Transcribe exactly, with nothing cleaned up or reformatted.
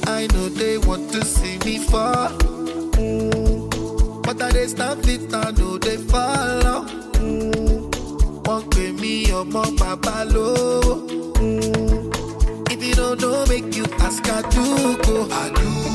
I know they want to see me fall. Mm. But I they stand fit, I know they follow. Mm. Won't pay me or more papa low. Mm. If you don't know, make you ask I do go. I do.